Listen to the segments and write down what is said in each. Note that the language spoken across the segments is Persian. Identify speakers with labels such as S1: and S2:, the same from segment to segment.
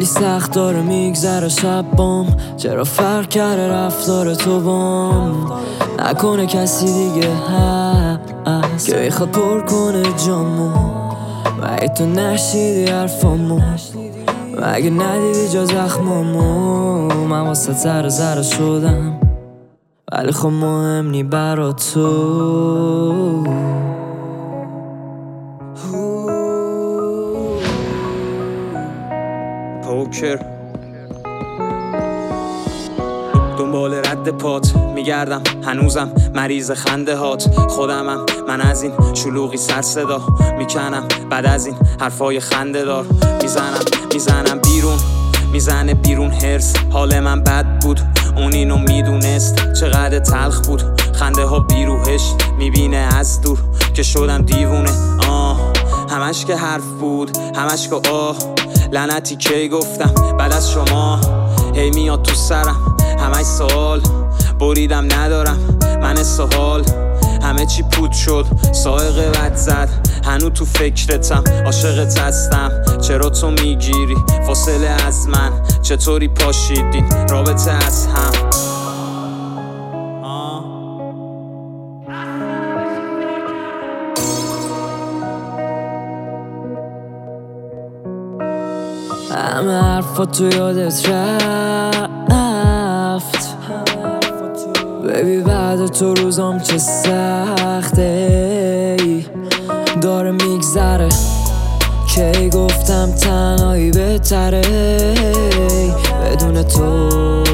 S1: خیلی سخت داره میگذره شبام، چرا فرق کرده رفتار تو بام؟ نکنه کسی دیگه هست که میخواد پر کنه جامو، مگه تو نشیدی حرفامو؟ مگه ندیدی جا زخمامو؟ من واسه ذره ذره شدم ولی خب مهم نی برا تو.
S2: پوکر دنبال رد پات میگردم، هنوزم مریض خنده هات. خودمم من از این شلوغی سر صدا میکنم، بعد از این حرفای خنده دار میزنم بیرون، میزنه بیرون هرس. حال من بد بود اون اینو میدونست، چقدر تلخ بود خنده ها بیروهش میبینه از دور که شدم دیوونه. همش که حرف بود، همش که لعنتی کی گفتم بعد از شما. هی میاد تو سرم همش سوال، بریدم ندارم من سوال. همه چی پود شد، سائقه بد زد، هنو تو فکرتم، عاشقت هستم. چرا تو میگیری فاصله از من؟ چطوری پاشیدین رابطه از هم؟
S1: همه حرفا تو یادت رفت بیبی، بعد تو روزام چه سخته داره میگذره. کی گفتم تنهایی بهتره بدون تو.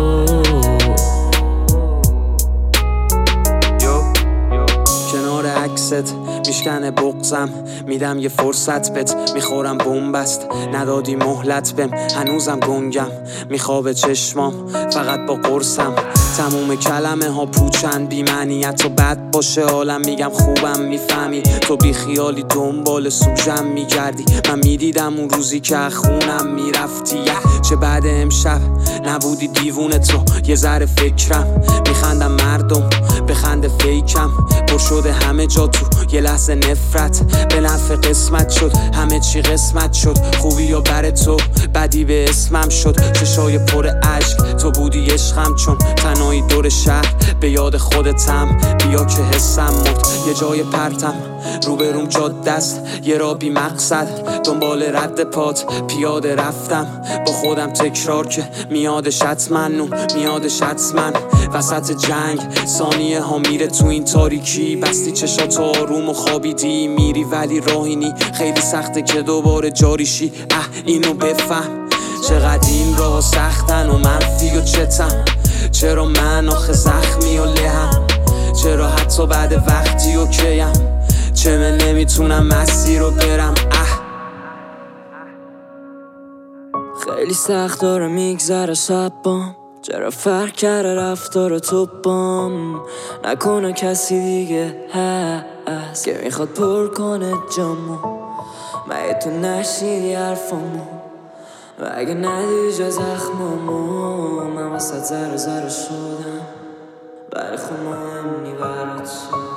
S2: کنار عکست میشکنه بغضم، میدم یه فرصت بهت، میخورم بومبست. ندادی مهلت بهم، هنوزم گنگم، میخوابه چشمام فقط با قرصم. تموم کلمه ها پوچن بی معنیت و بد باشه حالم، میگم خوبم میفهمی. تو بی خیالی دنبال سوژم میگردی، من میدیدم اون روزی که خونم میرفتی. چه بعد امشب نبودی دیوونه تو، یه ذره فکرم میخندم مردم بخنده فیکم. پر شده همه جا تو یه لحظه نفرت، به نفع قسمت شد همه چی قسمت شد. خوبی یا بر تو بدی به اسمم شد، چشای پر عشق تو بودی عشقم. چون تنهایی دور شهر به یاد خودتم، بیا که حسم مرد یه جای پرتم. روبروم جاده است یه را بی مقصد، دنبال رد پات پیاده رفتم. با خودم تکرار که میادش حتما، میادش حتما. وسط جنگ ثانیه ها میره تو این تاریکی، بستی چشات آروم و خوابیدی میری ولی راهینی. خیلی سخته که دوباره جاریشی، اینو بفهم چقدر این راه سختن و منفی و چتم. چرا من آخه زخمی و لهم؟ چرا حتی بعد وقتی اوکیم؟ چه من نمیتونم مسیر رو برم؟
S1: خیلی سخت داره میگذره شبام، چرا فرق کرده رفتار تو بام؟ نکنه کسی دیگه هست که میخواد پر کنه جامو، مگه تو نشیدی حرفامو؟ مگه ندیدی جا زخمامو؟ من واسه ذره ذره شدم ولی خب مهم نی برات.